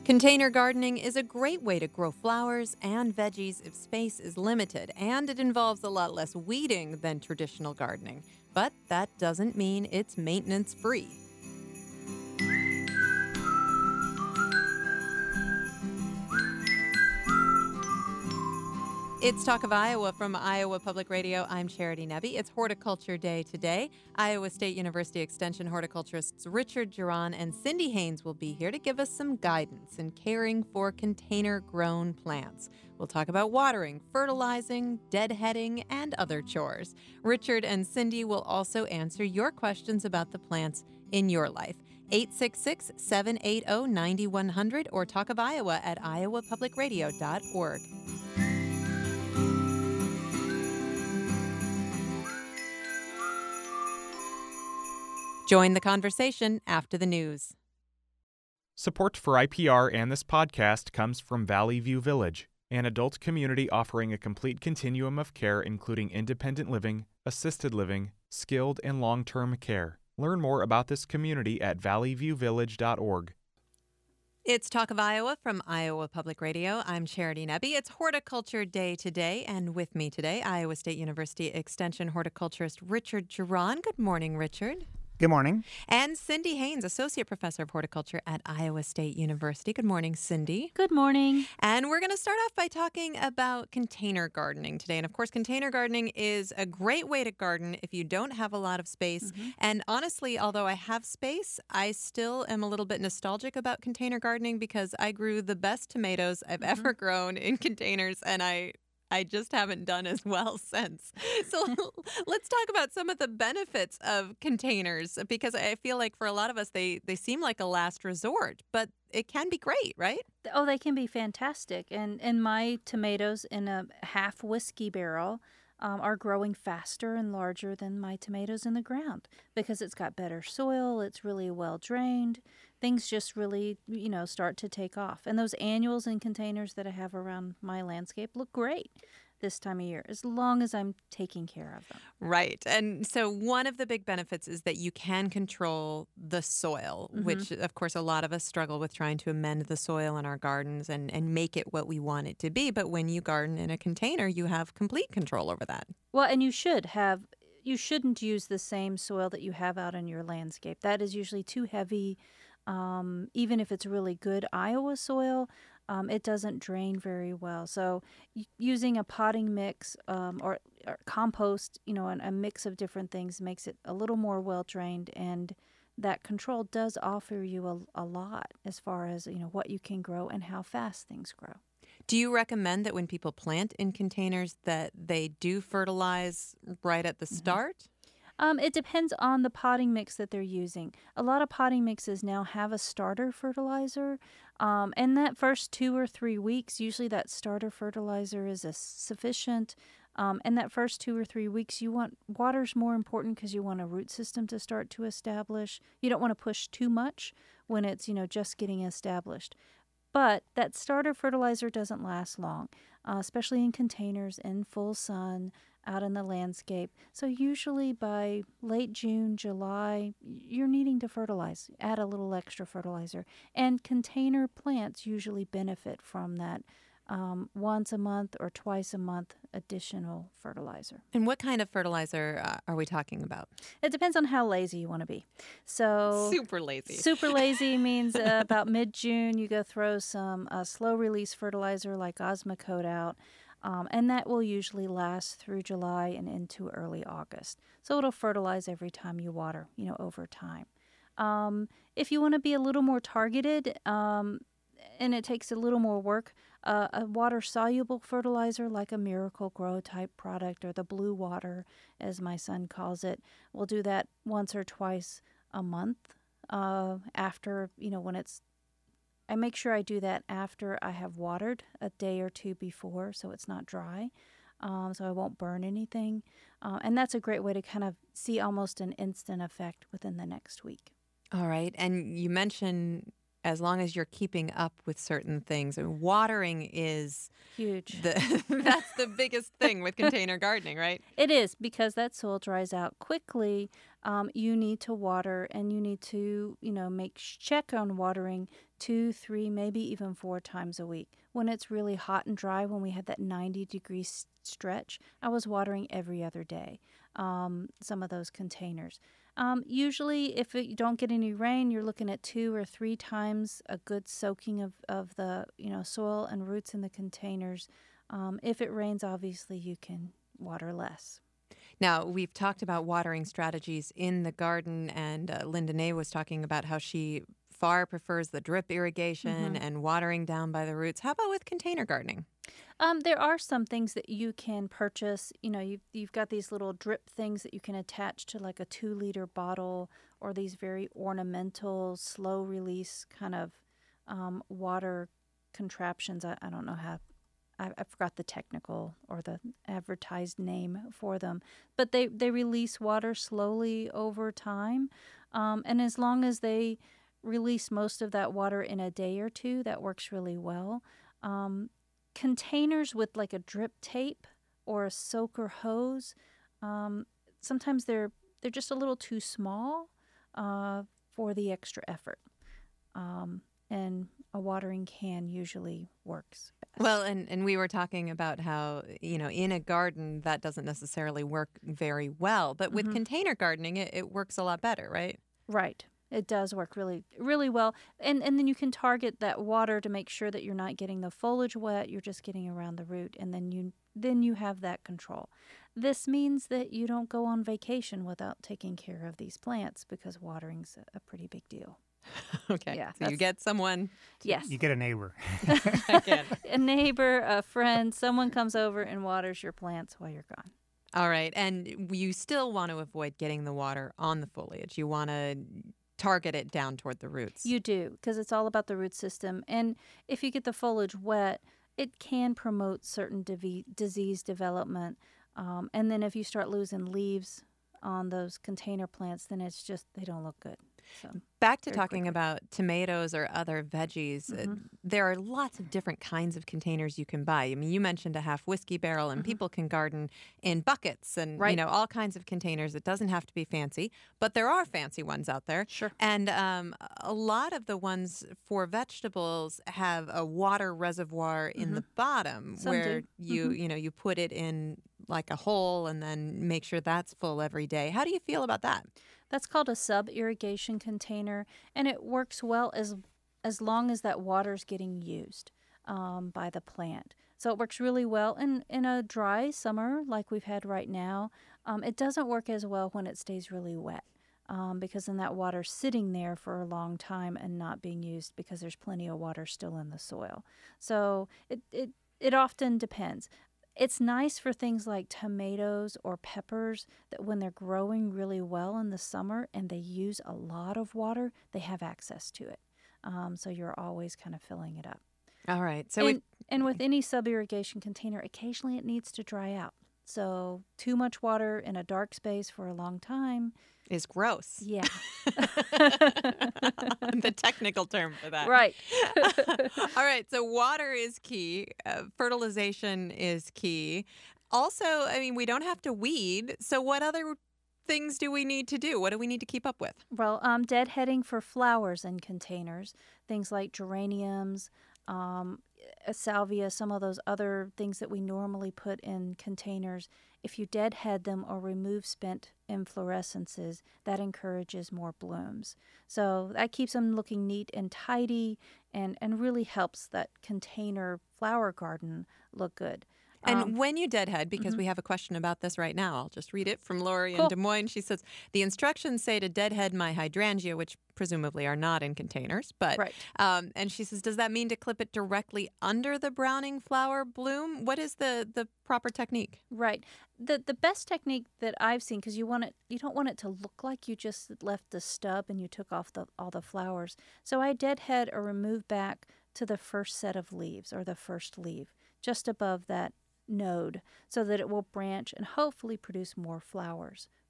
Container gardening is a great way to grow flowers and veggies if space is limited, and it involves a lot less weeding than traditional gardening. But that doesn't mean it's maintenance free. It's Talk of Iowa from Iowa Public Radio. I'm Charity Nebbe. It's Horticulture Day today. Iowa State University Extension horticulturists Richard Geron and Cindy Haynes will be here to give us some guidance in caring for container-grown plants. We'll talk about watering, fertilizing, deadheading, and other chores. Richard and Cindy will also answer your questions about the plants in your life. 866-780-9100 or Talk of Iowa at iowapublicradio.org. Join the conversation after the news. Support for IPR and this podcast comes from Valley View Village, an adult community offering a complete continuum of care including independent living, assisted living, skilled and long-term care. Learn more about this community at valleyviewvillage.org. It's Talk of Iowa from Iowa Public Radio. I'm Charity Nebbe. It's Horticulture Day today, and with me today, Iowa State University Extension horticulturist Richard Geron. Good morning, Richard. Good morning. And Cindy Haynes, Associate Professor of Horticulture at Iowa State University. Good morning, Cindy. Good morning. And we're going to start off by talking about container gardening today. And of course, container gardening is a great way to garden if you don't have a lot of space. Mm-hmm. And honestly, although I have space, I still am a little bit nostalgic about container gardening because I grew the best tomatoes I've ever grown in containers, and I just haven't done as well since. So let's talk about some of the benefits of containers, because I feel like for a lot of us, they seem like a last resort, but it can be great, right? Oh, they can be fantastic. And my tomatoes in a half whiskey barrel are growing faster and larger than my tomatoes in the ground because it's got better soil. It's really well drained. Things just really, start to take off. And those annuals in containers that I have around my landscape look great this time of year, as long as I'm taking care of them. Right. And so one of the big benefits is that you can control the soil, which, of course, a lot of us struggle with trying to amend the soil in our gardens and make it what we want it to be. But when you garden in a container, you have complete control over that. Well, and you shouldn't use the same soil that you have out in your landscape. That is usually too heavy. Even if it's really good Iowa soil, it doesn't drain very well. So using a potting mix or compost, and a mix of different things makes it a little more well drained, and that control does offer you a lot as far as what you can grow and how fast things grow. Do you recommend that when people plant in containers that they do fertilize right at the start? It depends on the potting mix that they're using. A lot of potting mixes now have a starter fertilizer. And that first 2 or 3 weeks, usually that starter fertilizer is sufficient. And that first 2 or 3 weeks, water's more important because you want a root system to start to establish. You don't want to push too much when it's, just getting established. But that starter fertilizer doesn't last long, especially in containers in full sun, out in the landscape. So usually by late June, July, you're needing to fertilize, add a little extra fertilizer. And container plants usually benefit from that once a month or twice a month additional fertilizer. And what kind of fertilizer are we talking about? It depends on how lazy you want to be. So super lazy. Super lazy means about mid-June you go throw some slow-release fertilizer like Osmocote out. And that will usually last through July and into early August. So it'll fertilize every time you water, over time. If you want to be a little more targeted, and it takes a little more work, a water-soluble fertilizer like a Miracle-Gro type product, or the Blue Water, as my son calls it, we'll do that once or twice a month after, when it's I make sure I do that after I have watered a day or two before, so it's not dry, so I won't burn anything. And that's a great way to kind of see almost an instant effect within the next week. All right. And you mentioned as long as you're keeping up with certain things. And watering is Huge. that's the biggest thing with container gardening, right? It is, because that soil dries out quickly. You need to water, and you need to, check on watering 2, 3, maybe even 4 times a week. When it's really hot and dry, when we had that 90-degree stretch, I was watering every other day, some of those containers. Usually, if you don't get any rain, you're looking at 2 or 3 times a good soaking of the soil and roots in the containers. If it rains, obviously you can water less. Now, we've talked about watering strategies in the garden, and Linda Ney was talking about how she far prefers the drip irrigation and watering down by the roots. How about with container gardening? There are some things that you can purchase. You've got these little drip things that you can attach to like a 2-liter bottle, or these very ornamental, slow release kind of water contraptions. I don't know how. I forgot the technical or the advertised name for them, but they release water slowly over time, and as long as they release most of that water in a day or 2, that works really well. Containers with like a drip tape or a soaker hose, sometimes they're just a little too small for the extra effort, and a watering can usually works best. Well, and we were talking about how, in a garden that doesn't necessarily work very well, but with container gardening, it works a lot better, right? Right. It does work really, really well. And then you can target that water to make sure that you're not getting the foliage wet, you're just getting around the root, and then you have that control. This means that you don't go on vacation without taking care of these plants, because watering's a pretty big deal. Okay. Yeah, so you get someone. Yes. You get a neighbor. A neighbor, a friend, someone comes over and waters your plants while you're gone. All right. And you still want to avoid getting the water on the foliage. You want to target it down toward the roots. You do, because it's all about the root system. And if you get the foliage wet, it can promote certain disease development. And then if you start losing leaves on those container plants, then it's just, they don't look good. So back to talking about tomatoes or other veggies, there are lots of different kinds of containers you can buy. I mean, you mentioned a half whiskey barrel, and people can garden in buckets and, all kinds of containers. It doesn't have to be fancy, but there are fancy ones out there. Sure. And a lot of the ones for vegetables have a water reservoir in the bottom. Some where do. you put it in like a hole and then make sure that's full every day. How do you feel about that? That's called a sub-irrigation container, and it works well as long as that water's getting used by the plant. So it works really well in a dry summer like we've had right now. It doesn't work as well when it stays really wet, because then that water's sitting there for a long time and not being used because there's plenty of water still in the soil. So it often depends. It's nice for things like tomatoes or peppers that when they're growing really well in the summer and they use a lot of water, they have access to it. So you're always kind of filling it up. All right. So and with any sub-irrigation container, occasionally it needs to dry out. So too much water in a dark space for a long time is gross. Yeah. The technical term for that. Right. All right. So water is key. Fertilization is key. Also, I mean, we don't have to weed. So what other things do we need to do? What do we need to keep up with? Well, deadheading for flowers in containers, things like geraniums, salvia, some of those other things that we normally put in containers. If you deadhead them or remove spent inflorescences, that encourages more blooms. So that keeps them looking neat and tidy, and really helps that container flower garden look good. And when you deadhead, because we have a question about this right now, I'll just read it from Lori in Des Moines. She says, the instructions say to deadhead my hydrangea, which presumably are not in containers. But and she says, does that mean to clip it directly under the browning flower bloom? What is the proper technique? Right. The best technique that I've seen, because you don't want it to look like you just left the stub and you took off all the flowers. So I deadhead or remove back to the first set of leaves, or the first leaf, just above that node, so that it will branch and hopefully produce more flowers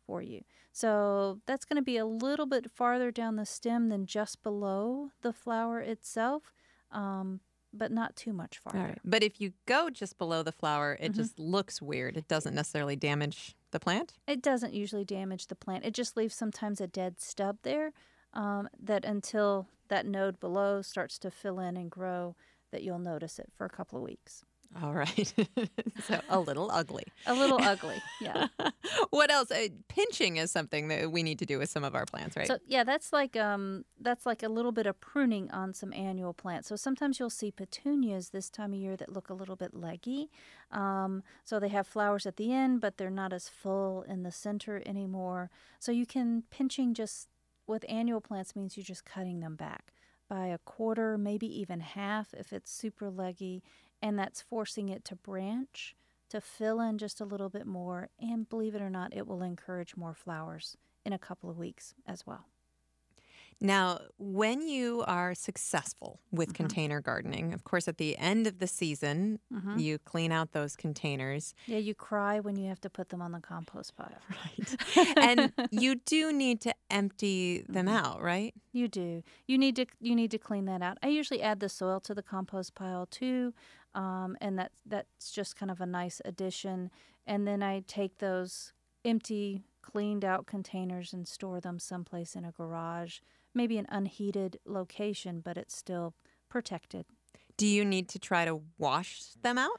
for you. So that's going to be a little bit farther down the stem than just below the flower itself, but not too much farther. All right. But if you go just below the flower, it just looks weird. It doesn't necessarily damage the plant? It doesn't usually damage the plant. It just leaves sometimes a dead stub there that until that node below starts to fill in and grow, that you'll notice it for a couple of weeks. All right. So a little ugly. A little ugly, yeah. What else? Pinching is something that we need to do with some of our plants, right? So yeah, that's like a little bit of pruning on some annual plants. So sometimes you'll see petunias this time of year that look a little bit leggy. So they have flowers at the end, but they're not as full in the center anymore. So you can pinching just with annual plants means you're just cutting them back by a quarter, maybe even half if it's super leggy, and that's forcing it to branch, to fill in just a little bit more, and believe it or not, it will encourage more flowers in a couple of weeks as well. Now, when you are successful with container gardening, of course, at the end of the season, you clean out those containers. Yeah, you cry when you have to put them on the compost pile. Right. And you do need to empty them out, right? You do. You need to clean that out. I usually add the soil to the compost pile too, and that's just kind of a nice addition. And then I take those empty, cleaned out containers and store them someplace in a garage, maybe an unheated location, but it's still protected. Do you need to try to wash them out?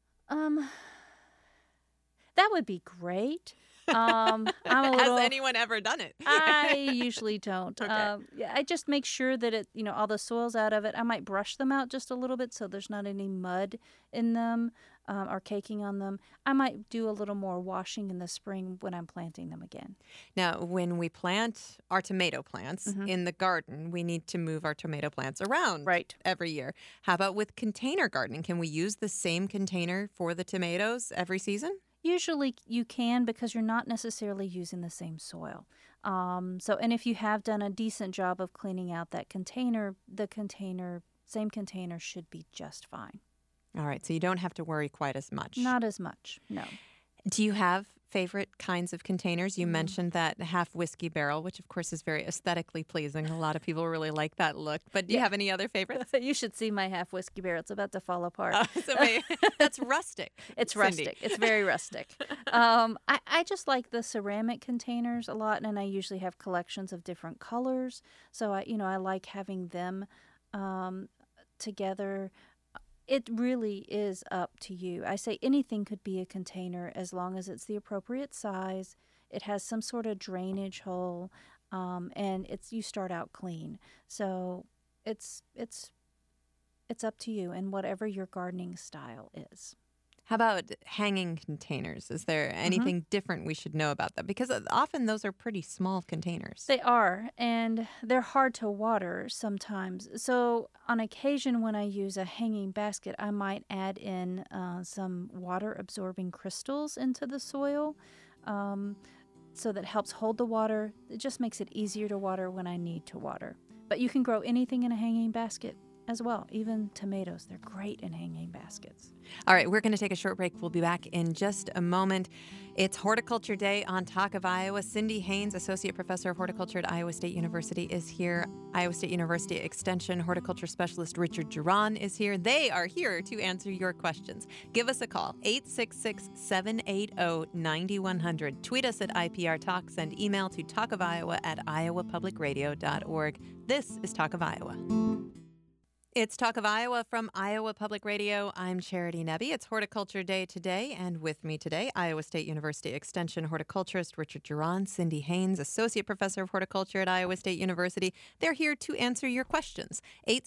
That would be great. I'm a little, Has anyone ever done it? I usually don't. Okay. Yeah, I just make sure that all the soil's out of it. I might brush them out just a little bit so there's not any mud in them or caking on them. I might do a little more washing in the spring when I'm planting them again. Now, when we plant our tomato plants in the garden, we need to move our tomato plants around every year. How about with container gardening? Can we use the same container for the tomatoes every season? Usually you can because you're not necessarily using the same soil. And if you have done a decent job of cleaning out that container, same container should be just fine. All right, so you don't have to worry quite as much. Not as much, no. Do you have favorite kinds of containers? You mentioned that half whiskey barrel, which of course is very aesthetically pleasing. A lot of people really like that look. But do you have any other favorites? You should see my half whiskey barrel. It's about to fall apart. That's rustic. It's Cindy. rustic. It's very rustic. I just like the ceramic containers a lot, and I usually have collections of different colors. So I like having them together. It really is up to you. I say anything could be a container as long as it's the appropriate size. It has some sort of drainage hole, and you start out clean. So it's up to you and whatever your gardening style is. How about hanging containers? Is there anything different we should know about them? Because often those are pretty small containers. They are, and they're hard to water sometimes. So on occasion when I use a hanging basket, I might add in some water-absorbing crystals into the soil so that helps hold the water. It just makes it easier to water when I need to water. But you can grow anything in a hanging basket as well, even tomatoes. They're great in hanging baskets. All right, we're going to take a short break. We'll be back in just a moment. It's Horticulture Day on Talk of Iowa. Cindy Haynes, Associate Professor of Horticulture at Iowa State University, is here. Iowa State University Extension Horticulture Specialist Richard Geron is here. They are here to answer your questions. Give us a call, 866-780-9100. Tweet us at IPR Talk. Send email to talkofiowa@iowapublicradio.org. This is Talk of Iowa. It's Talk of Iowa from Iowa Public Radio. I'm Charity Nebbe. It's Horticulture Day today, and with me today, Iowa State University Extension horticulturist Richard Geron, Cindy Haynes, Associate Professor of Horticulture at Iowa State University. They're here to answer your questions.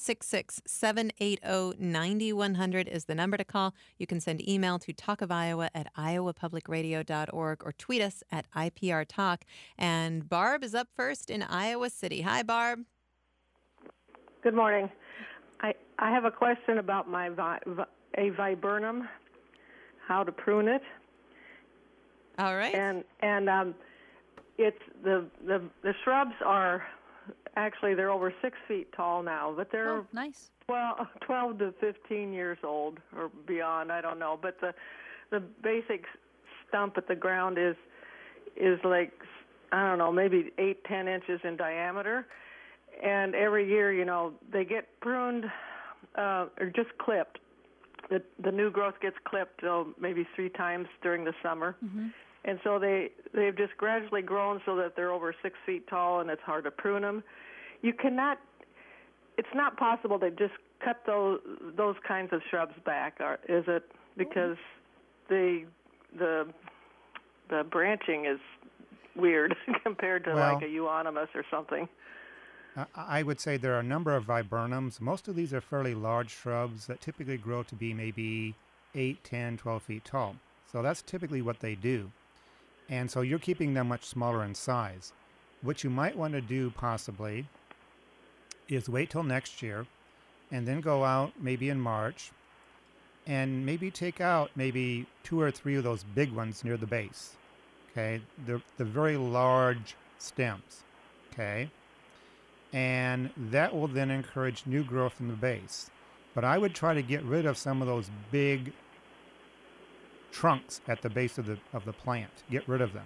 866-780-9100 is the number to call. You can send email to talkofiowa@iowapublicradio.org or tweet us at IPR Talk. And Barb is up first in Iowa City. Hi, Barb. Good morning. I have a question about my a viburnum, how to prune it. All right. And it's the shrubs are actually they're over 6 feet tall now, but they're nice. 12 to 15 years old or beyond. I don't know, but the basic stump at the ground is is like, I don't know, maybe 8-10 inches in diameter. And every year, they get pruned or just clipped. The new growth gets clipped maybe 3 times during the summer. Mm-hmm. And so they've just gradually grown so that they're over 6 feet tall, and it's hard to prune them. It's not possible to just cut those kinds of shrubs back, is it? Because the branching is weird compared to like a euonymus or something. I would say there are a number of viburnums. Most of these are fairly large shrubs that typically grow to be maybe 8, 10, 12 feet tall. So that's typically what they do. And so you're keeping them much smaller in size. What you might want to do possibly is wait till next year and then go out maybe in March and maybe take out maybe 2 or 3 of those big ones near the base. Okay, the very large stems. Okay. And that will then encourage new growth in the base. But I would try to get rid of some of those big trunks at the base of the plant. Get rid of them.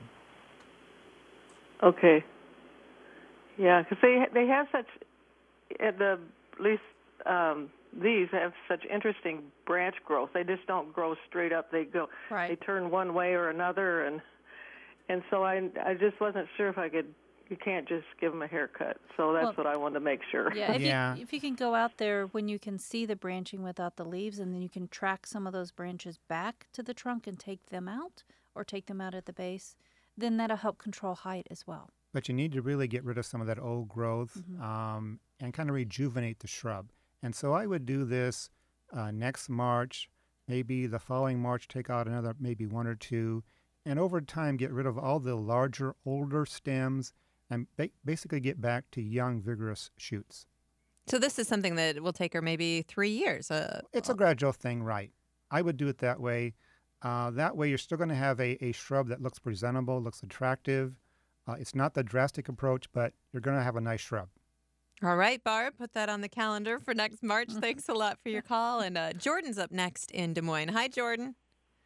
Okay. Yeah, because they have such, at least these have such interesting branch growth. They just don't grow straight up. They Right. They turn one way or another, and so I just wasn't sure if I could. You can't just give them a haircut. So that's what I wanted to make sure. Yeah, if you can go out there when you can see the branching without the leaves, and then you can track some of those branches back to the trunk and take them out, or take them out at the base, then that'll help control height as well. But you need to really get rid of some of that old growth and kind of rejuvenate the shrub. And so I would do this next March, maybe the following March, take out another maybe 1 or 2, and over time get rid of all the larger, older stems and basically get back to young, vigorous shoots. So this is something that will take her maybe 3 years. It's a gradual thing, right? I would do it that way. That way you're still going to have a shrub that looks presentable, looks attractive. It's not the drastic approach, but you're going to have a nice shrub. All right, Barb, put that on the calendar for next March. Thanks a lot for your call. And Jordan's up next in Des Moines. Hi, Jordan.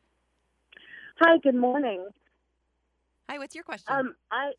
Hi, good morning. Hi, what's your question?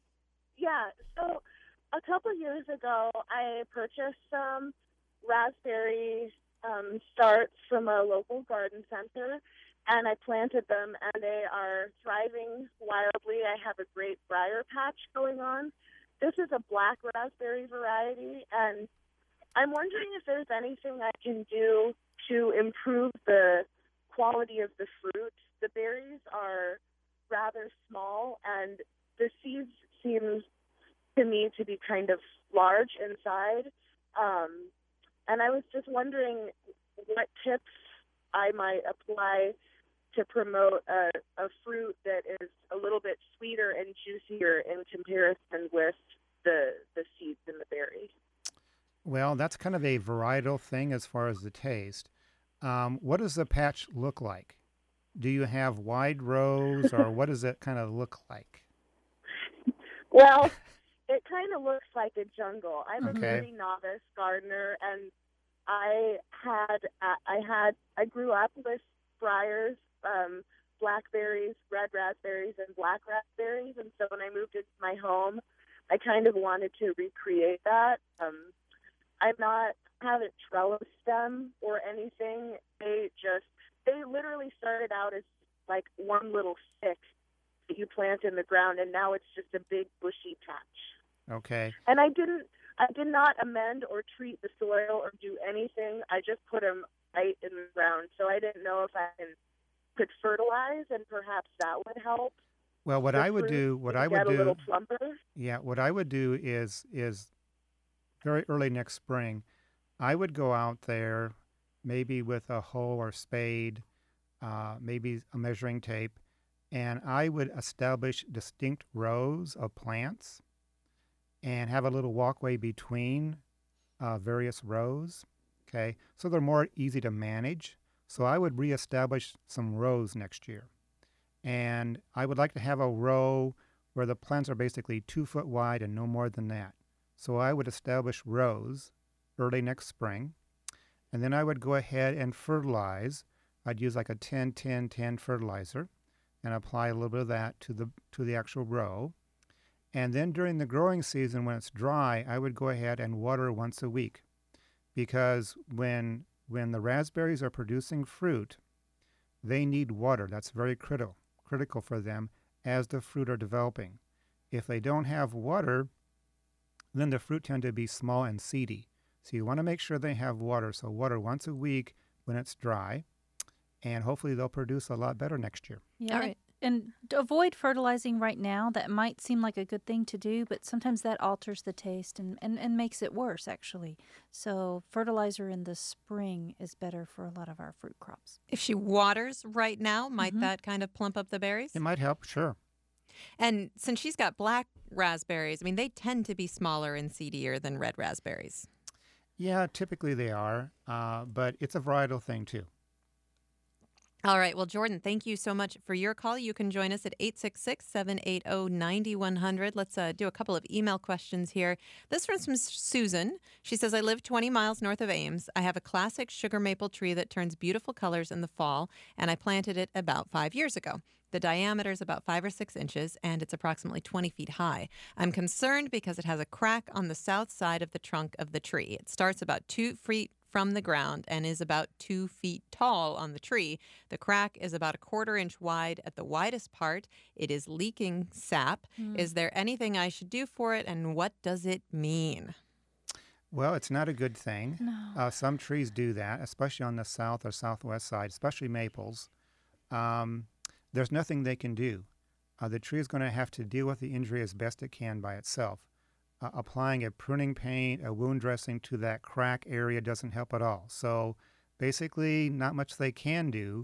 So a couple years ago, I purchased some raspberry starts from a local garden center, and I planted them, and they are thriving wildly. I have a great briar patch going on. This is a black raspberry variety, and I'm wondering if there's anything I can do to improve the quality of the fruit. The berries are rather small, and the seeds seem to me to be kind of large inside. And I was just wondering what tips I might apply to promote a fruit that is a little bit sweeter and juicier in comparison with the seeds in the berries. Well, that's kind of a varietal thing as far as the taste. What does the patch look like? Do you have wide rows, or what does it kind of look like? Well, it kind of looks like a jungle. I'm a very novice gardener, and I grew up with briars, blackberries, red raspberries, and black raspberries, and so when I moved into my home, I kind of wanted to recreate that. I haven't trellised them or anything. They literally started out as like one little stick that you plant in the ground, and now it's just a big bushy patch. Okay. And I did not amend or treat the soil or do anything. I just put them right in the ground. So I didn't know if I could fertilize, and perhaps that would help. Well, what I would do a little plumper. Yeah, what I would do is very early next spring, I would go out there maybe with a hoe or spade, maybe a measuring tape, and I would establish distinct rows of plants and have a little walkway between various rows, okay? So they're more easy to manage. So I would reestablish some rows next year. And I would like to have a row where the plants are basically 2 foot wide and no more than that. So I would establish rows early next spring, and then I would go ahead and fertilize. I'd use like a 10-10-10 fertilizer, and apply a little bit of that to the actual row. And then during the growing season, when it's dry, I would go ahead and water once a week, because when the raspberries are producing fruit, they need water. That's very critical for them as the fruit are developing. If they don't have water, then the fruit tend to be small and seedy. So you want to make sure they have water. So water once a week when it's dry, and hopefully they'll produce a lot better next year. Yeah. All right. And avoid fertilizing right now. That might seem like a good thing to do, but sometimes that alters the taste and makes it worse, actually. So fertilizer in the spring is better for a lot of our fruit crops. If she waters right now, might that kind of plump up the berries? It might help, sure. And since she's got black raspberries, I mean, they tend to be smaller and seedier than red raspberries. Yeah, typically they are, but it's a varietal thing too. All right. Well, Jordan, thank you so much for your call. You can join us at 866-780-9100. Let's do a couple of email questions here. This one's from Susan. She says, I live 20 miles north of Ames. I have a classic sugar maple tree that turns beautiful colors in the fall, and I planted it about 5 years ago. The diameter is about 5 or 6 inches, and it's approximately 20 feet high. I'm concerned because it has a crack on the south side of the trunk of the tree. It starts about 2 feet from the ground and is about 2 feet tall on the tree. The crack is about 1/4 inch wide at the widest part. It is leaking sap. Is there anything I should do for it, and what does it mean? Well, it's not a good thing. No. Some trees do that, especially on the south or southwest side, especially maples. There's nothing they can do. The tree is going to have to deal with the injury as best it can by itself. Applying a pruning paint, a wound dressing to that crack area doesn't help at all. So basically, not much they can do.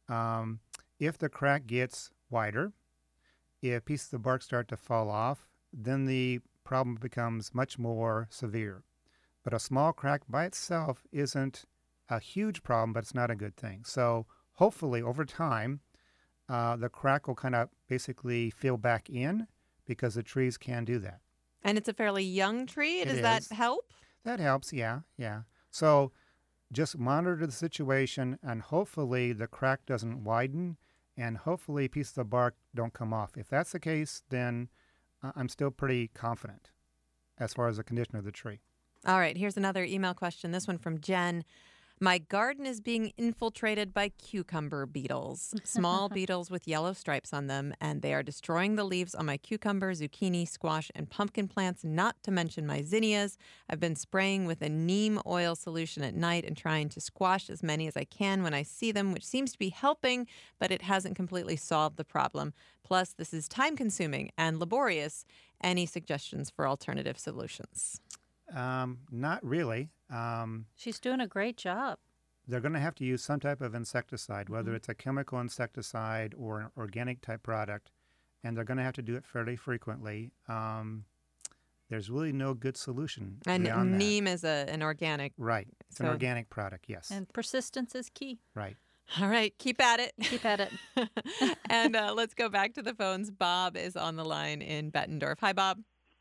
If the crack gets wider, if pieces of bark start to fall off, then the problem becomes much more severe. But a small crack by itself isn't a huge problem, but it's not a good thing. So hopefully over time, the crack will kind of basically fill back in, because the trees can do that. And it's a fairly young tree. Does It that is. help? That helps, yeah. So just monitor the situation, and hopefully the crack doesn't widen, and hopefully pieces of bark don't come off. If that's the case, then I'm still pretty confident as far as the condition of the tree. All right, here's another email question. This one from Jen. My garden is being infiltrated by cucumber beetles, small beetles with yellow stripes on them, and they are destroying the leaves on my cucumber, zucchini, squash, and pumpkin plants, not to mention my zinnias. I've been spraying with a neem oil solution at night and trying to squash as many as I can when I see them, which seems to be helping, but it hasn't completely solved the problem. Plus, this is time-consuming and laborious. Any suggestions for alternative solutions? Not really. She's doing a great job. They're going to have to use some type of insecticide, whether it's a chemical insecticide or an organic type product, and they're going to have to do it fairly frequently. There's really no good solution And beyond that. neem is an organic. Right. It's an So- organic product, yes. And persistence is key. Right. All right, keep at it. Keep at it. And let's go back to the phones. Bob is on the line in Bettendorf. Hi, Bob.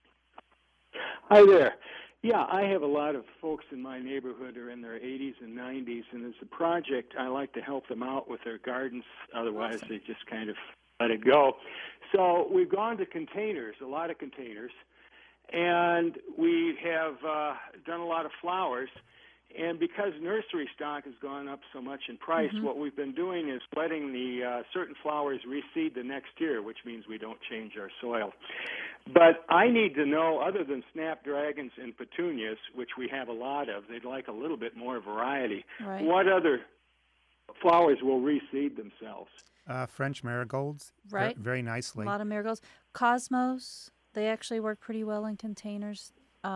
Hi there. Yeah, I have a lot of folks in my neighborhood who are in their 80s and 90s, and as a project, I like to help them out with their gardens. Otherwise, they just kind of let it go. So we've gone to containers, a lot of containers, and we have done a lot of flowers. And because nursery stock has gone up so much in price, what we've been doing is letting the certain flowers reseed the next year, which means we don't change our soil. But I need to know, other than snapdragons and petunias, which we have a lot of, they'd like a little bit more variety. Right. What other flowers will reseed themselves? French marigolds, Right. very A nicely. lot of marigolds. Cosmos, they actually work pretty well in containers.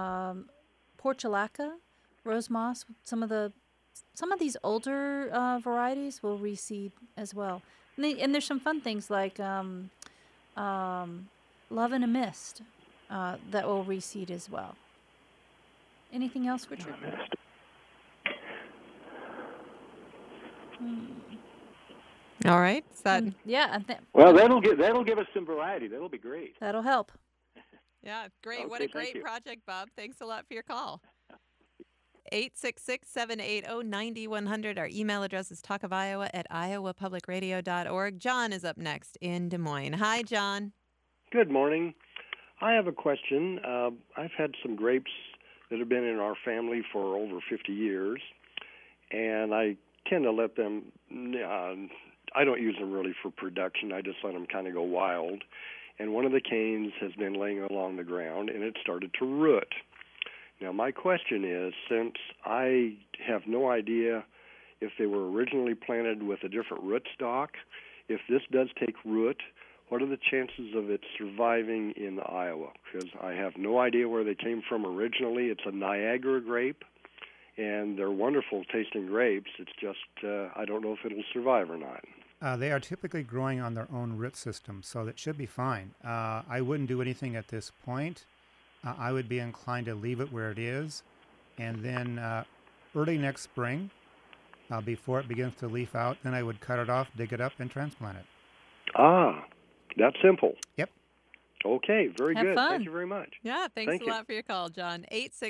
Portulaca, rose moss, some of these older varieties will reseed as well. And there's some fun things like Love in a Mist that will reseed as well. Anything else, Richard? All right. Is that, Yeah, Well, that'll give us some variety. That'll be great. that'll help. yeah, great. What Okay, a thank great you. project, Bob. Thanks a lot for your call. 866-780-9100. Our email address is talkofiowa@iowapublicradio.org. John is up next in Des Moines. Hi, John. Good morning. I have a question. I've had some grapes that have been in our family for over 50 years, and I tend to let them, I don't use them really for production. I just let them kind of go wild. And one of the canes has been laying along the ground, and it started to root. Now, my question is, since I have no idea if they were originally planted with a different rootstock, if this does take root, what are the chances of it surviving in Iowa? Because I have no idea where they came from originally. It's a Niagara grape, and they're wonderful tasting grapes. It's just I don't know if it'll survive or not. They are typically growing on their own root system, so that should be fine. I wouldn't do anything at this point. I would be inclined to leave it where it is, and then early next spring, before it begins to leaf out, then I would cut it off, dig it up, and transplant it. Ah, that's simple. Yep. Okay, very Have good. fun. Thank you very much. Yeah, thanks Thank a you. lot for your call, John.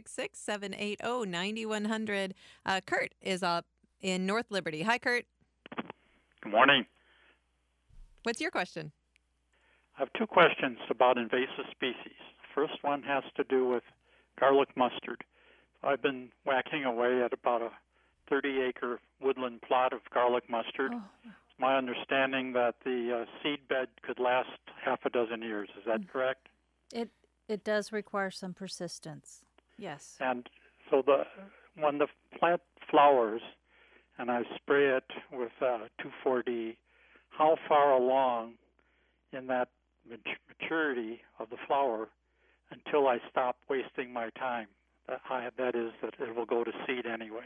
866-780-9100. Kurt is up in North Liberty. Hi, Kurt. Good morning. What's your question? I have two questions about invasive species. First one has to do with garlic mustard. I've been whacking away at about a 30-acre woodland plot of garlic mustard. Oh. It's my understanding that the seed bed could last half a dozen years. Is that correct? It does require some persistence. Yes. And so when the plant flowers and I spray it with 2,4-D, how far along in that maturity of the flower until I stop wasting my time? That is, that it will go to seed anyway.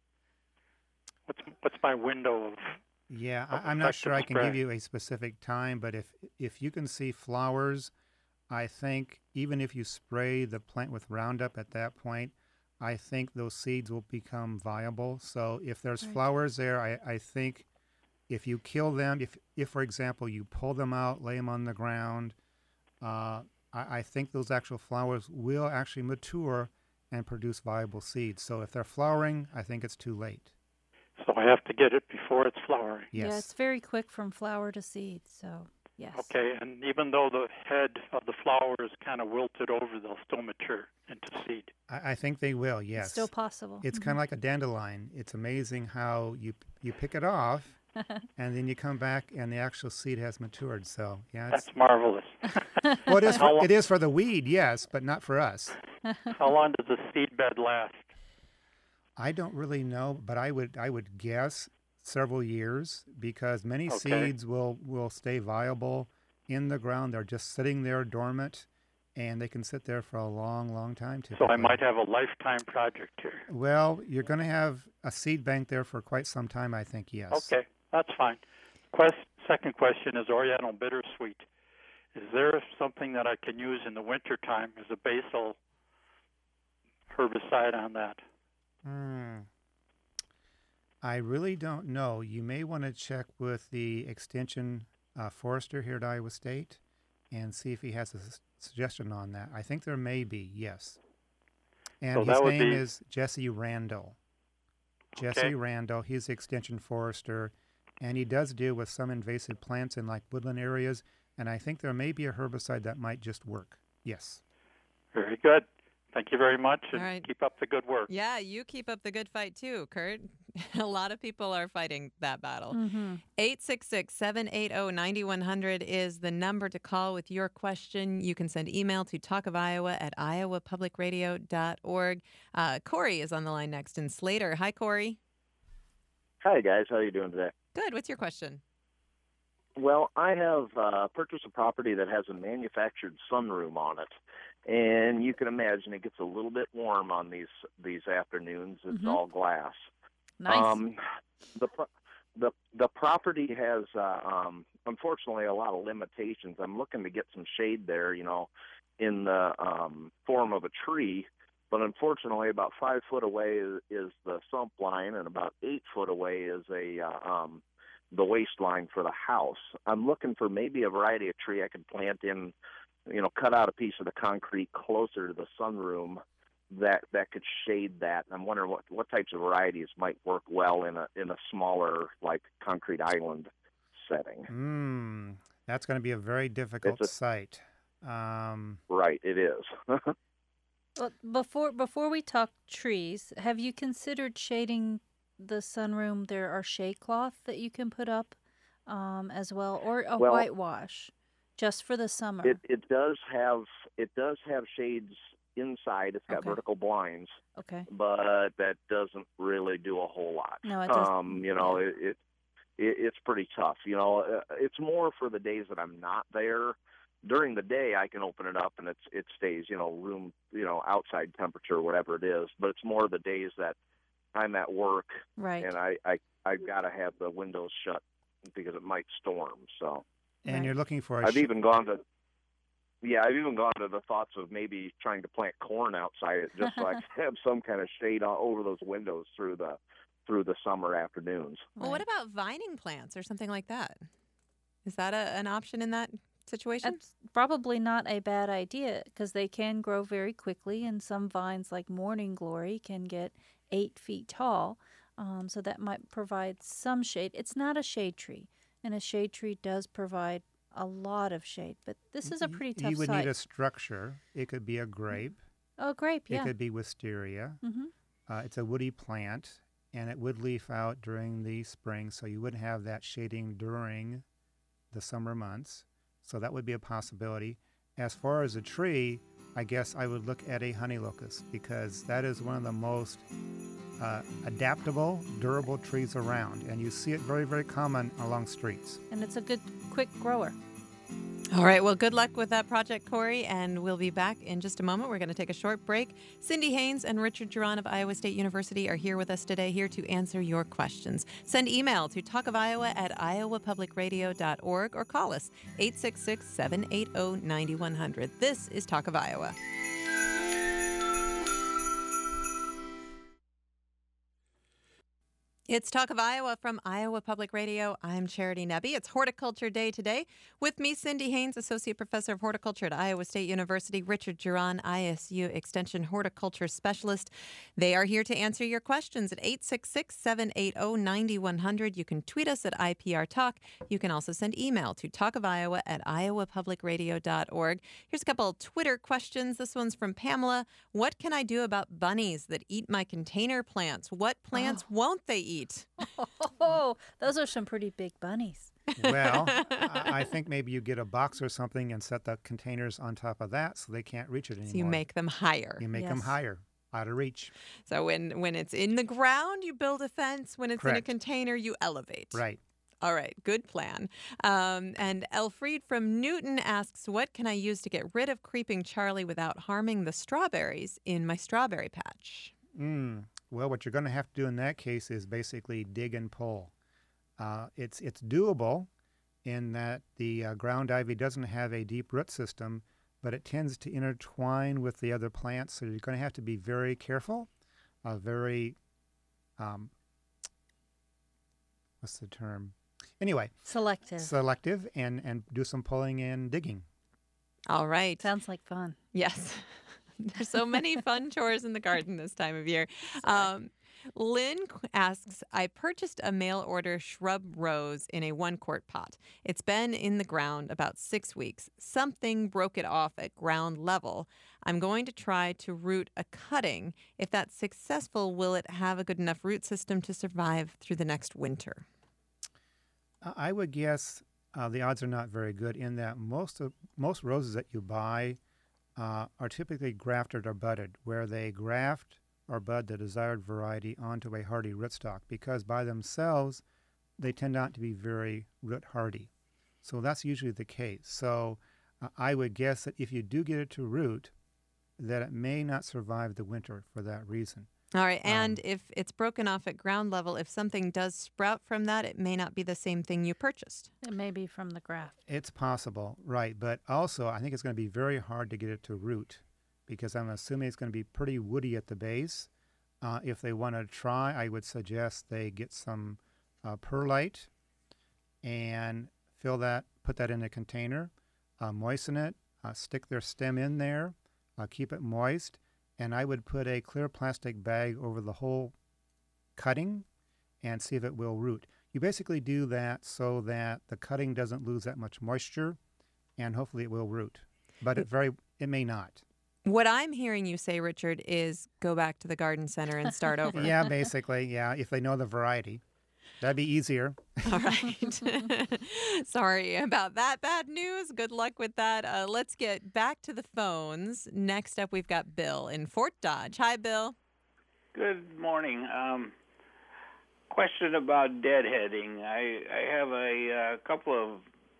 What's my window of? Yeah, of I'm not sure I effective can give spray? you a specific time, but if you can see flowers, I think even if you spray the plant with Roundup at that point, I think those seeds will become viable. So if there's Right. flowers there, I think if you kill them, if for example you pull them out, lay them on the ground, I think those actual flowers will actually mature and produce viable seeds. So if they're flowering, I think it's too late. So I have to get it before it's flowering. Yes. Yeah, it's very quick from flower to seed. So yes. Okay, and even though the head of the flower is kind of wilted over, they'll still mature into seed. I think they will, yes. It's still possible. It's kind of like a dandelion. It's amazing how you pick it off, and then you come back and the actual seed has matured. So yeah, it's That's marvelous. well, it is How lo- it is for the weed, yes, but not for us. How long does the seed bed last? I don't really know, but I would guess several years because many Okay. seeds will stay viable in the ground. They're just sitting there dormant, and they can sit there for a long, long time. So I Typically. might have a lifetime project here. Well, you're going to have a seed bank there for quite some time, I think. Yes. Okay, that's fine. Second question is Oriental bittersweet. Is there something that I can use in the wintertime as a basal herbicide on that? I really don't know. You may want to check with the extension forester here at Iowa State and see if he has a suggestion on that. I think there may be, yes. And So his that would name be- is Jesse Randall. Jesse Okay. Randall. He's the extension forester, and he does deal with some invasive plants in like woodland areas. And I think there may be a herbicide that might just work. Yes. Very good. Thank you very much, and All right. keep up the good work. Yeah, you keep up the good fight too, Kurt. A lot of people are fighting that battle. Mm-hmm. 866-780-9100 is the number to call with your question. You can send email to talkofiowa@iowapublicradio.org. Corey is on the line next in Slater. Hi, Corey. Hi, guys. How are you doing today? Good. What's your question? Well, I have purchased a property that has a manufactured sunroom on it, and you can imagine it gets a little bit warm on these afternoons. It's all glass. Nice. The property has unfortunately a lot of limitations. I'm looking to get some shade there, in the form of a tree, but unfortunately about 5 foot away is the sump line, and about 8 foot away is the waistline for the house. I'm looking for maybe a variety of tree I could plant in, cut out a piece of the concrete closer to the sunroom that could shade that. I'm wondering what types of varieties might work well in a smaller, like, concrete island setting. That's going to be a very difficult site. Right, it is. Well, before we talk trees, have you considered shading the sunroom? There are shade cloth that you can put up as well, or a whitewash just for the summer. It does have shades inside. It's got vertical blinds. Okay. But that doesn't really do a whole lot. No, it doesn't. It's pretty tough. It's more for the days that I'm not there. During the day, I can open it up and it stays, room, outside temperature, whatever it is. But it's more the days that I'm at work, right? And I've got to have the windows shut because it might storm. So. And you're looking for I've even gone to the thoughts of maybe trying to plant corn outside it just so I can have some kind of shade over those windows through the summer afternoons. Well, what about vining plants or something like that? Is that an option in that situation? That's probably not a bad idea because they can grow very quickly, and some vines like morning glory can get 8 feet tall, so that might provide some shade. It's not a shade tree, and a shade tree does provide a lot of shade, but this is a pretty tough site. You would need a structure. It could be a grape. Oh, grape, yeah. It could be wisteria. It's a woody plant, and it would leaf out during the spring, so you wouldn't have that shading during the summer months. So that would be a possibility. As far as a tree, I guess I would look at a honey locust because that is one of the most adaptable, durable trees around. And you see it very, very common along streets. And it's a good, quick grower. All right. Well, good luck with that project, Corey. And we'll be back in just a moment. We're going to take a short break. Cindy Haynes and Richard Giron of Iowa State University are here with us today, here to answer your questions. Send email to talkofiowa@iowapublicradio.org or call us 866-780-9100. This is Talk of Iowa. It's Talk of Iowa from Iowa Public Radio. I'm Charity Nebbe. It's Horticulture Day today. With me, Cindy Haynes, Associate Professor of Horticulture at Iowa State University, Richard Giron, ISU Extension Horticulture Specialist. They are here to answer your questions at 866-780-9100. You can tweet us at IPR Talk. You can also send email to talkofiowa@iowapublicradio.org. Here's a couple of Twitter questions. This one's from Pamela. What can I do about bunnies that eat my container plants? What plants won't they eat? Oh, those are some pretty big bunnies. Well, I think maybe you get a box or something and set the containers on top of that so they can't reach it anymore. So you make them higher. You make them higher, out of reach. So when it's in the ground, you build a fence. When it's Correct. in a container, you elevate. Right. All right, good plan. And Elfried from Newton asks, what can I use to get rid of Creeping Charlie without harming the strawberries in my strawberry patch? Well, what you're going to have to do in that case is basically dig and pull. It's doable in that the ground ivy doesn't have a deep root system, but it tends to intertwine with the other plants, so you're going to have to be very careful, very, what's the term? Anyway. Selective and do some pulling and digging. All right. Sounds like fun. Yes. There's so many fun chores in the garden this time of year. Lynn asks, I purchased a mail order shrub rose in a 1-quart pot. It's been in the ground about 6 weeks. Something broke it off at ground level. I'm going to try to root a cutting. If that's successful, will it have a good enough root system to survive through the next winter? I would guess the odds are not very good in that most roses that you buy are typically grafted or budded, where they graft or bud the desired variety onto a hardy rootstock because by themselves they tend not to be very root hardy. So that's usually the case. So I would guess that if you do get it to root, that it may not survive the winter for that reason. All right, and if it's broken off at ground level, if something does sprout from that, it may not be the same thing you purchased. It may be from the graft. It's possible, right. But also, I think it's going to be very hard to get it to root because I'm assuming it's going to be pretty woody at the base. If they want to try, I would suggest they get some perlite and put that in a container, moisten it, stick their stem in there, keep it moist, and I would put a clear plastic bag over the whole cutting and see if it will root. You basically do that so that the cutting doesn't lose that much moisture, and hopefully it will root. But it may not. What I'm hearing you say, Richard, is go back to the garden center and start over. Yeah, basically, yeah, if they know the variety. That'd be easier. All right. Sorry about that bad news. Good luck with that. Let's get back to the phones. Next up, we've got Bill in Fort Dodge. Hi, Bill. Good morning. Question about deadheading. I have a couple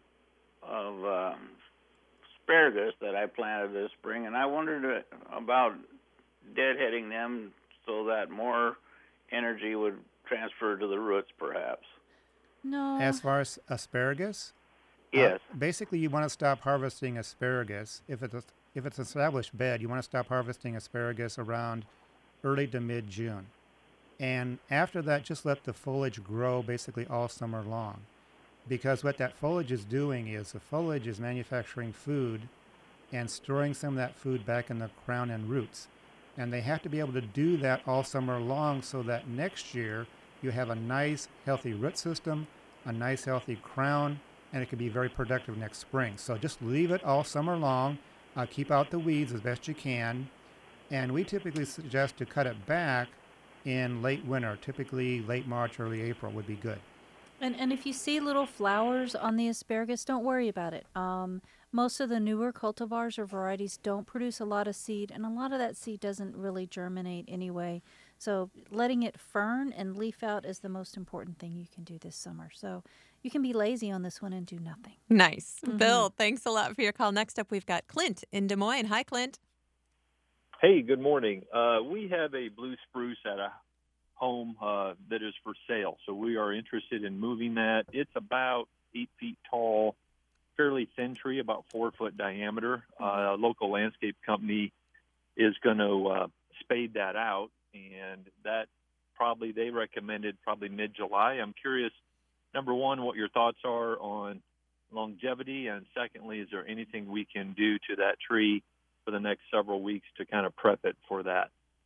of asparagus that I planted this spring, and I wondered about deadheading them so that more energy would transfer to the roots, perhaps. No. As far as asparagus? Yes. Basically, you want to stop harvesting asparagus. If it's established bed, you want to stop harvesting asparagus around early to mid-June. And after that, just let the foliage grow basically all summer long. Because what that foliage is doing is the foliage is manufacturing food and storing some of that food back in the crown and roots. And they have to be able to do that all summer long so that next year you have a nice, healthy root system, a nice, healthy crown, and it can be very productive next spring. So just leave it all summer long. Keep out the weeds as best you can. And we typically suggest to cut it back in late winter. Typically late March, early April would be good. And if you see little flowers on the asparagus, don't worry about it. Most of the newer cultivars or varieties don't produce a lot of seed, and a lot of that seed doesn't really germinate anyway. So letting it fern and leaf out is the most important thing you can do this summer. So you can be lazy on this one and do nothing. Nice. Bill, thanks a lot for your call. Next up, we've got Clint in Des Moines. Hi, Clint. Hey, good morning. We have a blue spruce at a home that is for sale, so we are interested in moving that. It's about 8 feet tall, fairly thin tree, about 4 foot diameter. A local landscape company is going to spade that out, and that they recommended mid-July. I'm curious, number one, what your thoughts are on longevity, and secondly, is there anything we can do to that tree for the next several weeks to kind of prep it for that?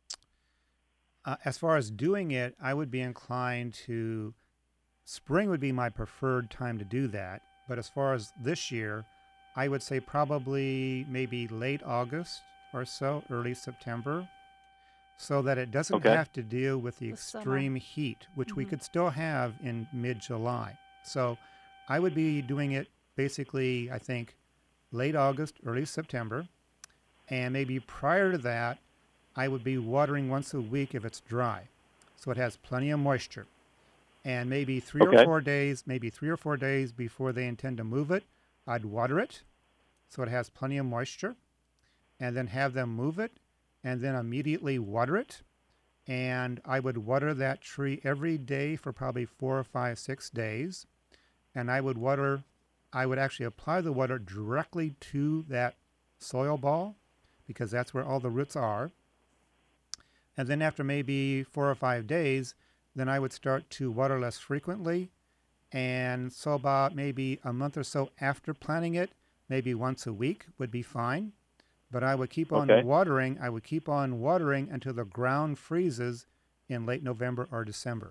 As far as doing it, I would be inclined to, spring would be my preferred time to do that. But as far as this year, I would say probably maybe late August or so, early September, so that it doesn't have to deal with the extreme heat, which we could still have in mid-July. So I would be doing it basically, I think, late August, early September. And maybe prior to that, I would be watering once a week if it's dry, so it has plenty of moisture. And maybe three or 4 days before they intend to move it, I'd water it so it has plenty of moisture, and then have them move it, and then immediately water it. And I would water that tree every day for probably 4 or 5, 6 days. And I would actually apply the water directly to that soil ball, because that's where all the roots are. And then after maybe 4 or 5 days, then I would start to water less frequently. And so about maybe a month or so after planting it, maybe once a week would be fine. But I would keep on watering. I would keep on watering until the ground freezes in late November or December.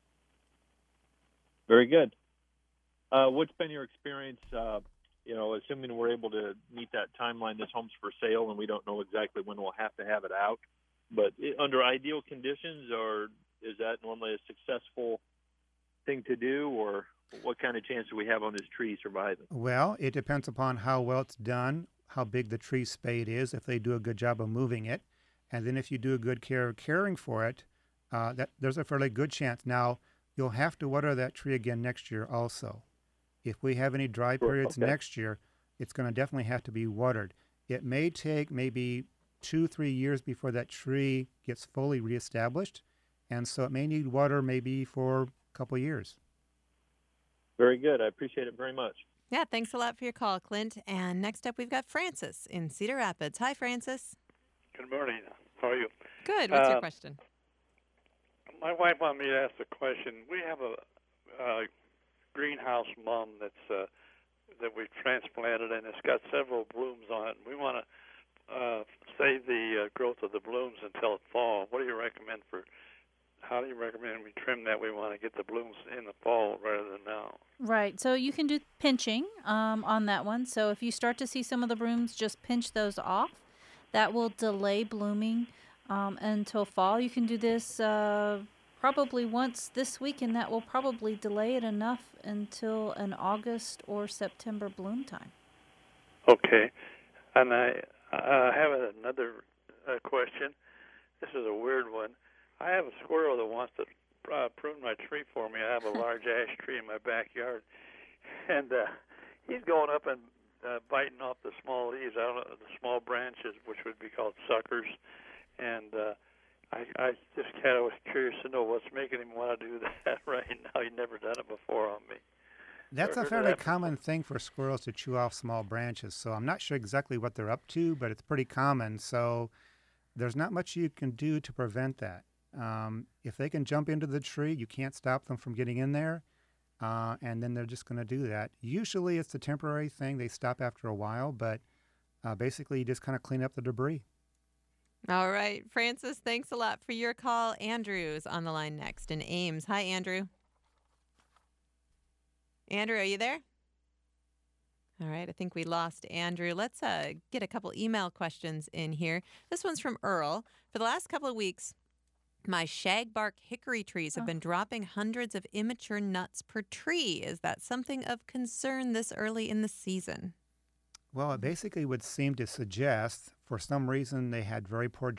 Very good. What's been your experience, assuming we're able to meet that timeline, this home's for sale, and we don't know exactly when we'll have to have it out. But under ideal conditions, or is that normally a successful thing to do, or what kind of chance do we have on this tree surviving? Well, it depends upon how well it's done, how big the tree spade is, if they do a good job of moving it. And then if you do a good care of caring for it, there's a fairly good chance. Now, you'll have to water that tree again next year also. If we have any dry periods next year, it's going to definitely have to be watered. It may take maybe 2-3 years before that tree gets fully reestablished, and so it may need water maybe for a couple of years. Very good. I appreciate it very much. Yeah, thanks a lot for your call, Clint. And next up, we've got Francis in Cedar Rapids. Hi, Francis. Good morning. How are you? Good. What's your question? My wife wanted me to ask a question. We have a greenhouse mum that we transplanted, and it's got several blooms on it. And we want to save the growth of the blooms until fall. What do you recommend for? How do you recommend we trim that? We want to get the blooms in the fall rather than now. Right. So you can do pinching on that one. So if you start to see some of the blooms, just pinch those off. That will delay blooming until fall. You can do this probably once this week, and that will probably delay it enough until an August or September bloom time. Okay. And I have another question. This is a weird one. I have a squirrel that wants to prune my tree for me. I have a large ash tree in my backyard, and he's going up and biting off the small leaves, the small branches, which would be called suckers. And I just kind of was curious to know what's making him want to do that right now. He'd never done it before on me. That's a fairly common thing for squirrels to chew off small branches. So I'm not sure exactly what they're up to, but it's pretty common. So there's not much you can do to prevent that. If they can jump into the tree, you can't stop them from getting in there, and then they're just going to do that. Usually it's a temporary thing. They stop after a while, but basically you just kind of clean up the debris. All right, Francis, thanks a lot for your call. Andrew's on the line next in Ames. Hi, Andrew. Andrew, are you there? All right, I think we lost Andrew. Let's get a couple email questions in here. This one's from Earl. For the last couple of weeks, my shagbark hickory trees have been dropping hundreds of immature nuts per tree. Is that something of concern this early in the season? Well, it basically would seem to suggest for some reason they had very poor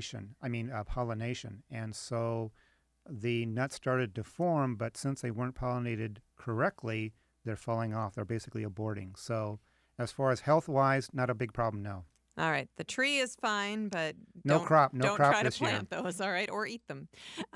pollination. And so the nuts started to form, but since they weren't pollinated correctly, they're falling off. They're basically aborting. So as far as health-wise, not a big problem, no. All right. The tree is fine, but no crop don't try to this year. plant those, all right, or eat them.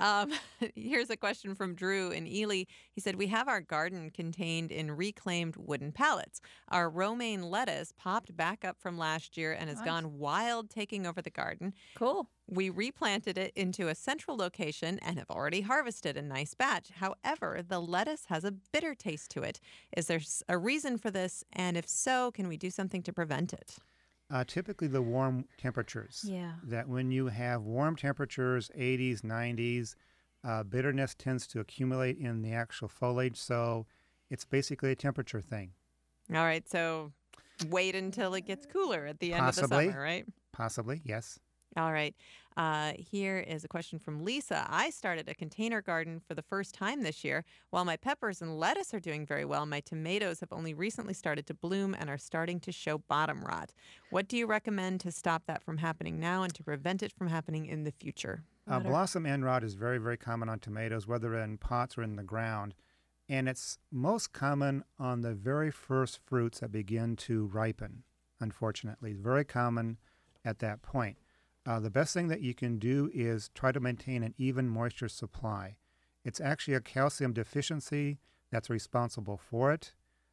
Here's a question from Drew in Ely. He said, we have our garden contained in reclaimed wooden pallets. Our romaine lettuce popped back up from last year and has gone wild, taking over the garden. Cool. We replanted it into a central location and have already harvested a nice batch. However, the lettuce has a bitter taste to it. Is there a reason for this? And if so, can we do something to prevent it? Typically the warm temperatures. Yeah. That when you have warm temperatures, 80s, 90s, bitterness tends to accumulate in the actual foliage. So it's basically a temperature thing. All right. So wait until it gets cooler at the end of the summer, right? Possibly, yes. All right. Here is a question from Lisa. I started a container garden for the first time this year. While my peppers and lettuce are doing very well, my tomatoes have only recently started to bloom and are starting to show bottom rot. What do you recommend to stop that from happening now and to prevent it from happening in the future? Blossom end rot is very, very common on tomatoes, whether in pots or in the ground. And it's most common on the very first fruits that begin to ripen, unfortunately. It's very common at that point. The best thing that you can do is try to maintain an even moisture supply. It's actually a calcium deficiency that's responsible for it.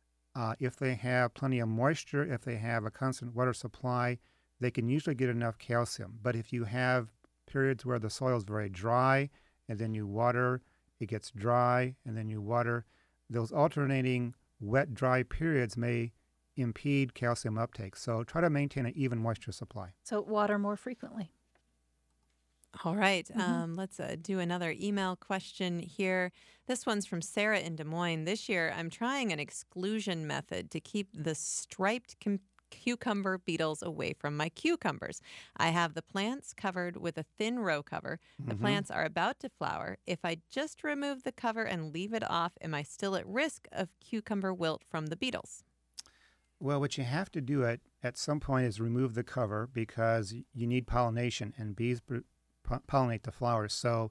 If they have plenty of moisture, if they have a constant water supply, they can usually get enough calcium. But if you have periods where the soil is very dry and then you water, it gets dry and then you water, those alternating wet-dry periods may impede calcium uptake. So try to maintain an even moisture supply. So water more frequently. All right. Let's do another email question here. This one's from Sarah in Des Moines. This year, I'm trying an exclusion method to keep the striped cucumber beetles away from my cucumbers. I have the plants covered with a thin row cover. The plants are about to flower. If I just remove the cover and leave it off, am I still at risk of cucumber wilt from the beetles? Well, what you have to do at some point is remove the cover because you need pollination, and bees pollinate the flowers. So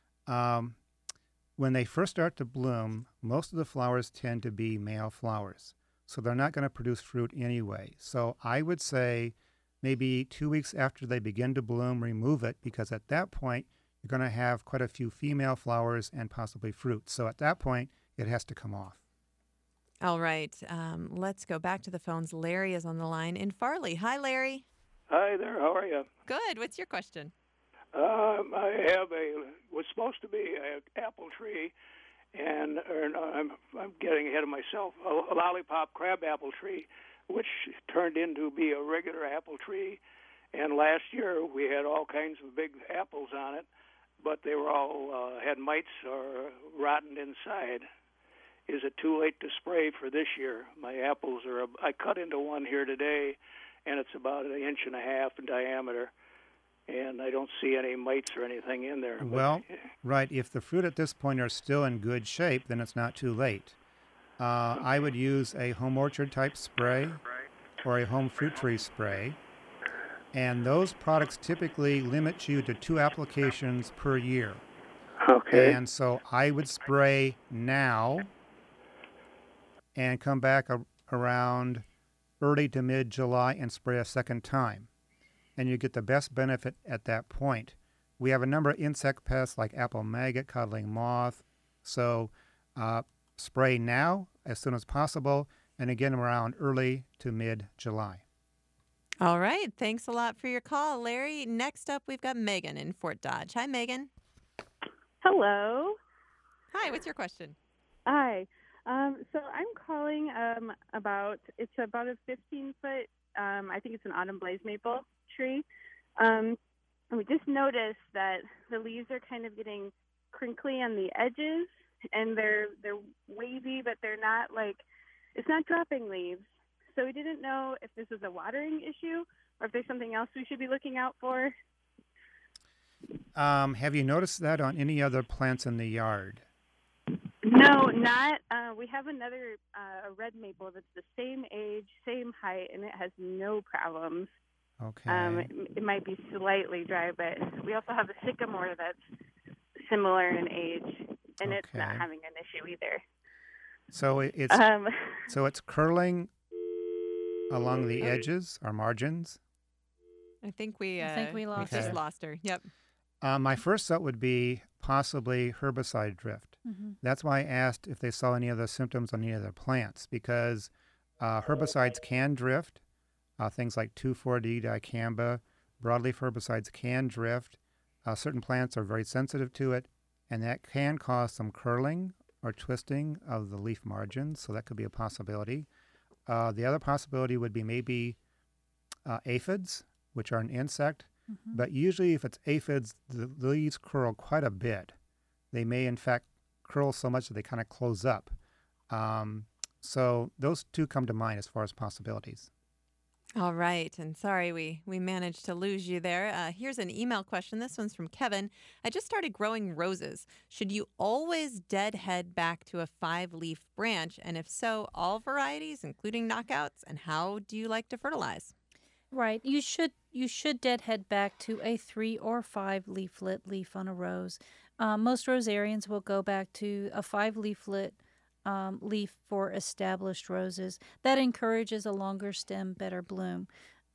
when they first start to bloom, most of the flowers tend to be male flowers. So they're not going to produce fruit anyway. So I would say maybe 2 weeks after they begin to bloom, remove it, because at that point, you're going to have quite a few female flowers and possibly fruit. So at that point, it has to come off. All right. Let's go back to the phones. Larry is on the line in Farley. Hi, Larry. Hi there. How are you? Good. What's your question? I have was supposed to be an apple tree, and I'm getting ahead of myself. A lollipop crab apple tree, which turned into be a regular apple tree, And last year we had all kinds of big apples on it, but they were all had mites or rotten inside. Is it too late to spray for this year? My apples are. I cut into one here today, and it's about 1.5 inches in diameter, and I don't see any mites or anything in there. Well, right. If the fruit at this point are still in good shape, then it's not too late. I would use a home orchard type spray or a home fruit tree spray. And those products typically limit you to 2 applications per year. Okay. And so I would spray now and come back around early to mid-July and spray a second time. And you get the best benefit at that point. We have a number of insect pests like apple maggot, codling moth. So spray now as soon as possible, and again around early to mid-July. All right. Thanks a lot for your call, Larry. Next up, we've got Megan in Fort Dodge. Hi, Megan. Hello. Hi. What's your question? Hi. So I'm calling it's about a 15-foot, I think it's an autumn blaze maple tree. And we just noticed that the leaves are kind of getting crinkly on the edges, and they're wavy, but they're not it's not dropping leaves. So we didn't know if this was a watering issue or if there's something else we should be looking out for. Have you noticed that on any other plants in the yard? No, not. We have another a red maple that's the same age, same height, and it has no problems. Okay. It might be slightly dry, but we also have a sycamore that's similar in age, and it's not having an issue either. So it's curling along the edges or margins. I think we lost just her. lost her. Yep. My first thought would be possibly herbicide drift. Mm-hmm. That's why I asked if they saw any other symptoms on any other plants, because herbicides can drift. Things like 2,4-D dicamba, broadleaf herbicides can drift. Certain plants are very sensitive to it, and that can cause some curling or twisting of the leaf margins, so that could be a possibility. The other possibility would be maybe aphids, which are an insect. Mm-hmm. But usually if it's aphids, the leaves curl quite a bit. They may, in fact, curl so much that they kind of close up. So those two come to mind as far as possibilities. All right. And sorry, we managed to lose you there. Here's an email question. This one's from Kevin. I just started growing roses. Should you always deadhead back to a 5-leaf branch? And if so, all varieties, including knockouts? And how do you like to fertilize? Right. You should deadhead back to a 3 or 5 leaflet leaf on a rose. Most rosarians will go back to a 5 leaflet leaf for established roses. That encourages a longer stem, better bloom.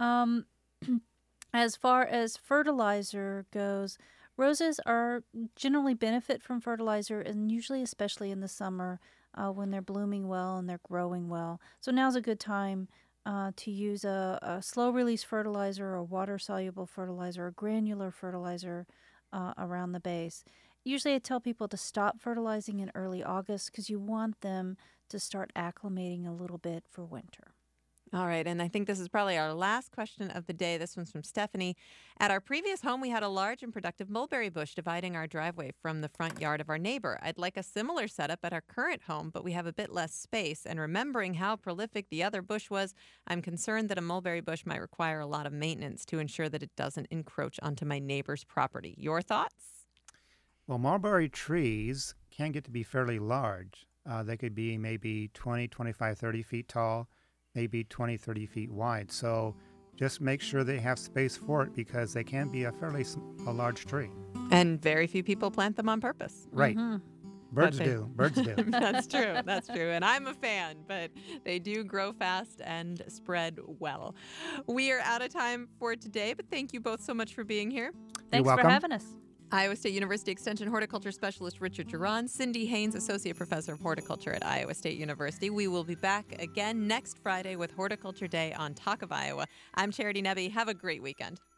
As far as fertilizer goes, roses are generally benefit from fertilizer, and usually especially in the summer when they're blooming well and they're growing well. So now's a good time to use a slow-release fertilizer or water-soluble fertilizer or granular fertilizer around the base. Usually I tell people to stop fertilizing in early August because you want them to start acclimating a little bit for winter. All right, and I think this is probably our last question of the day. This one's from Stephanie. At our previous home, we had a large and productive mulberry bush dividing our driveway from the front yard of our neighbor. I'd like a similar setup at our current home, but we have a bit less space. And remembering how prolific the other bush was, I'm concerned that a mulberry bush might require a lot of maintenance to ensure that it doesn't encroach onto my neighbor's property. Your thoughts? Well, mulberry trees can get to be fairly large. They could be maybe 20, 25, 30 feet tall, maybe 20, 30 feet wide. So just make sure they have space for it because they can be a large tree. And very few people plant them on purpose. Right. Mm-hmm. Birds do. Birds do. That's true. That's true. And I'm a fan, but they do grow fast and spread well. We are out of time for today, but thank you both so much for being here. Thanks for having us. Iowa State University Extension Horticulture Specialist Richard Geron, Cindy Haynes, Associate Professor of Horticulture at Iowa State University. We will be back again next Friday with Horticulture Day on Talk of Iowa. I'm Charity Nebbe. Have a great weekend.